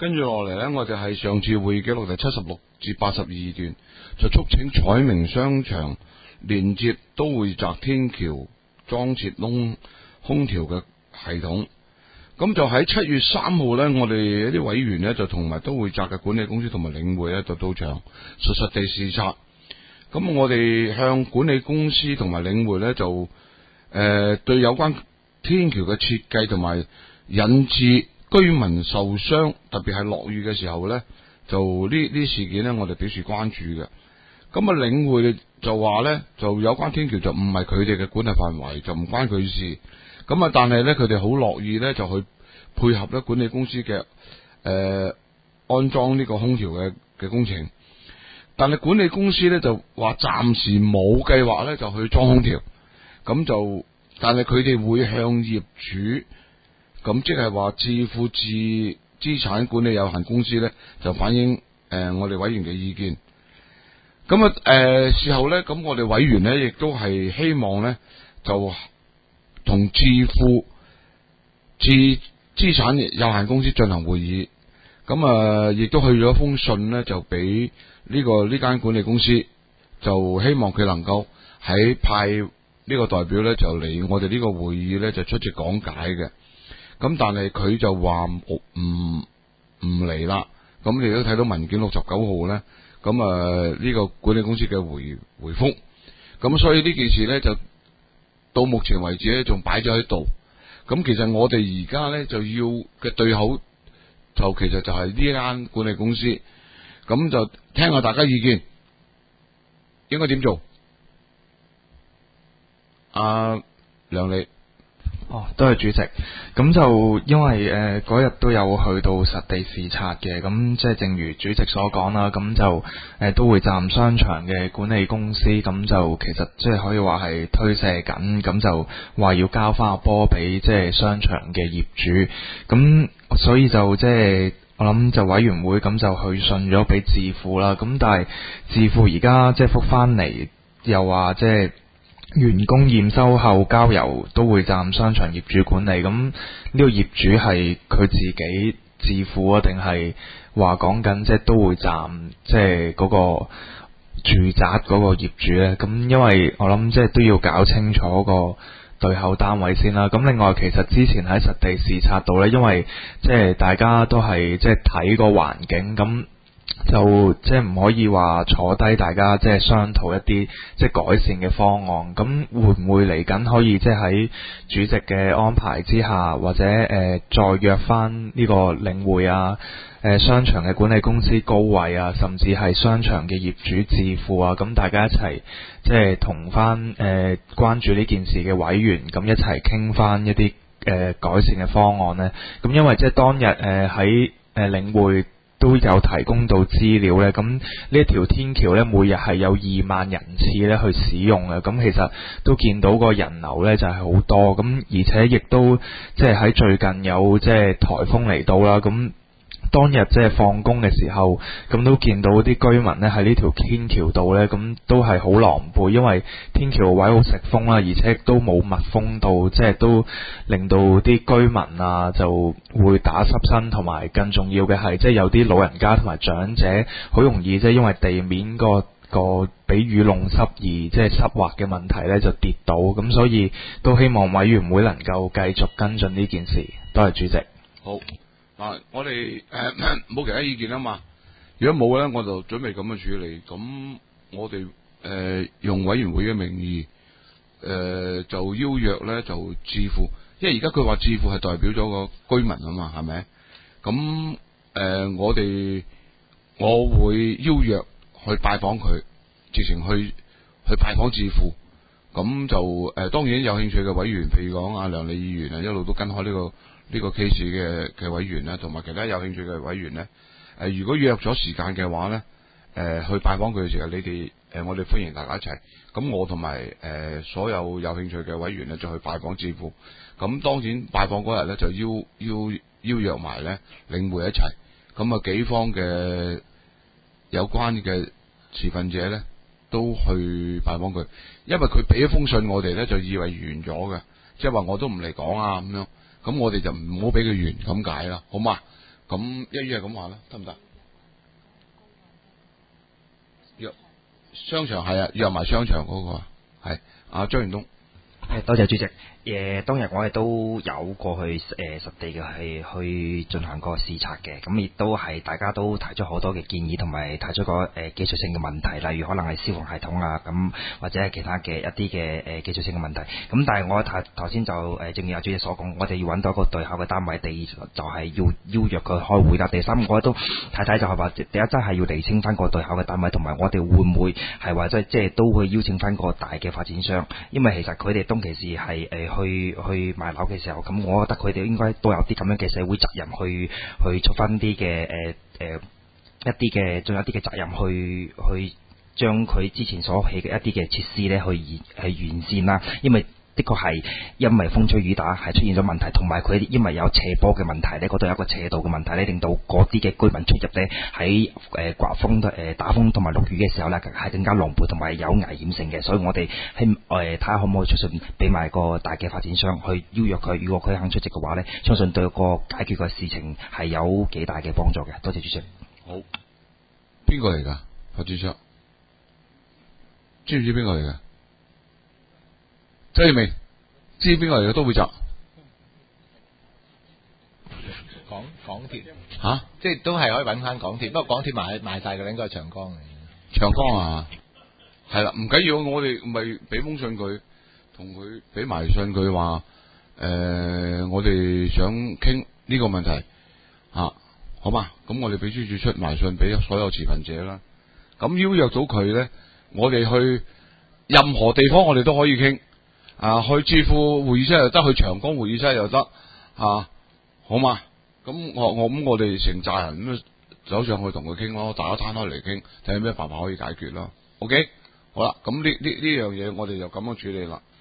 跟住落嚟呢，我哋係上次會議記錄第76至82段，就促請彩明商場連接都會澤天橋裝設空調嘅系統。咁就喺7月3號呢，我哋一啲委員呢，就同埋都會澤嘅管理公司同埋領匯呢，就到場實地視察。咁我哋向管理公司同埋領匯呢，就對有關天橋嘅設計同埋引致居民受傷，特別係落雨嘅時候呢，就呢事件呢，我哋表示關注嘅。咁啊，領匯就話呢，就有關天橋就唔係佢哋嘅管轄範圍，就唔關佢事。咁啊，但係呢，佢哋好樂意呢，就去配合咧管理公司嘅安裝呢個空調嘅工程。但係管理公司呢，就話暫時冇計劃呢，就去裝空調。咁就但係佢哋會向業主。咁即係話置富資產管理有限公司咧，就反映我哋委員嘅意見。咁啊事後咧，咁我哋委員咧亦都係希望咧，就同置富資產有限公司進行會議。咁啊，亦都去咗一封信咧，就俾呢間管理公司，就希望佢能夠喺派呢個代表咧，就嚟我哋呢個會議咧，就出席講解嘅。咁但係佢就話唔嚟啦。咁你都睇到文件69號咧，咁呢個管理公司嘅回覆。咁所以呢件事咧就到目前為止咧仲擺咗喺度。咁其實我哋而家咧就要嘅對口就其實就係呢間管理公司。咁就聽下大家意見，應該點做？梁理。 多謝主席。咁就因為嗰日都有去到實地視察嘅，咁即係正如主席所講啦，咁就都會站商場嘅管理公司，咁就其實即係可以話係推卸緊，咁就話要交翻個波俾即係商場嘅業主，咁所以就即係我諗就委員會咁就去信咗俾置富啦，咁但係置富而家即係覆翻嚟又話即係員工驗收後交由都會站商場業主管理，咁呢個業主係佢自己置富啊，定係話講緊即係都會站即係嗰個住宅嗰個業主呢？咁因為我諗即係都要搞清楚個對口單位先啦。咁另外其實之前喺實地視察到呢，因為即係大家都係即係睇個環境咁。就即係唔可以話坐低，大家即係商討一啲即係改善嘅方案。咁會唔會嚟緊可以即係喺主席嘅安排之下，或者再約翻呢個領匯啊、商場嘅管理公司高位啊，甚至係商場嘅業主置富啊，咁大家一齊即係同翻關注呢件事嘅委員，咁一齊傾翻一啲改善嘅方案呢。咁因為即係當日喺領匯都有提供到資料咧，咁呢一條天橋咧，每日係有2萬人次咧去使用嘅，咁其實都見到個人流咧就係好多，咁而且亦都即係喺最近有即係颱風嚟到啦，咁當日即係放工嘅時候，咁都見到啲居民咧喺呢條天橋度咧，咁都係好狼狽，因為天橋位好食風啦，而且都冇密封到，即係都令到啲居民啊就會打濕身，同埋更重要嘅係，即係有啲老人家同埋長者好容易即係因為地面個俾雨弄濕而即係濕滑嘅問題咧就跌倒，咁所以都希望委員會能夠繼續跟進呢件事。多謝主席。 好。我哋冇其他意見啊嘛。如果冇咧，我就準備咁樣處理。咁我哋用委員會嘅名義就邀約咧就置富，因為而家佢話置富係代表咗個居民啊嘛，係咪？咁我會邀約去拜訪佢，直情去拜訪置富。咁就當然有興趣嘅委員，譬如講阿梁理議員啊，一路都跟開呢個 case 嘅委員咧，同埋其他有興趣嘅委員咧，如果約咗時間嘅話咧，去拜訪佢嘅時候，你哋我哋歡迎大家一齊。咁我同埋所有有興趣嘅委員咧，就去拜訪置富。咁當然拜訪嗰日咧，就邀約埋咧領匯一齊。咁啊幾方嘅有關嘅持份者咧，都去拜訪佢，因為佢俾一封信我哋咧，就以為完咗嘅，即係話我都唔嚟講啊咁樣。咁我哋就唔好俾佢完咁解啦，好嘛？ 咁一於係咁話啦，得唔得？約商場係啊，約埋商場嗰個係阿張元東。 多謝主席。當日我哋都有過去實地嘅係去進行過視察嘅，咁亦都係大家都提出好多嘅建議，同埋提出過技術性嘅問題，例如可能係消防系統啊，咁或者係其他嘅一啲嘅技術性嘅問題。咁但係我頭先就正如阿主席所講，我哋要揾到一個對口嘅單位。第二就係要邀約佢開會啦。第三我都睇就係話，第一真係要釐清翻個對口嘅單位，同埋我哋會唔會係話即係都會邀請翻個大嘅發展商，因為其實佢哋當其時係去買樓嘅時候，咁我覺得佢哋應該都有啲咁樣嘅社會責任去出翻啲嘅一啲嘅，仲有一啲嘅責任去將佢之前所起嘅一啲嘅設施咧去完善啦，因為的確係因為風吹雨打係出現咗問題，同埋佢因為有斜坡嘅問題咧，嗰度有一個斜道嘅問題咧，令到嗰啲嘅居民出入咧喺刮風打風同埋落雨嘅時候咧係更加狼狽同埋有危險性嘅，所以我哋睇下可唔可以出信俾埋個大嘅發展商去邀約佢，如果佢肯出席嘅話咧，相信對個解決個事情係有幾大嘅幫助嘅。多謝主席。 好，邊個嚟㗎？發展商知唔知邊個嚟㗎？周耀明知邊個嚟嘅？都會集港鐵吓， 即係都係可以揾翻港鐵，不過港鐵賣晒嘅應該係長江嚟。 長江啊，係啦，唔緊要，我哋咪俾封信佢，同佢俾埋信佢話，我哋想傾呢個問題啊，好嘛？咁我哋秘書處出埋信俾所有持份者啦。咁邀約到佢咧，我哋去任何地方我哋都可以傾。啊，去智庫會議室又得，去長江會議室又得，啊，好嘛？咁我哋成扎人咁走上去同佢傾咯，大家攤開嚟傾，睇下咩辦法可以解決咯。OK， 好啦，咁呢樣嘢我哋就咁樣處理啦。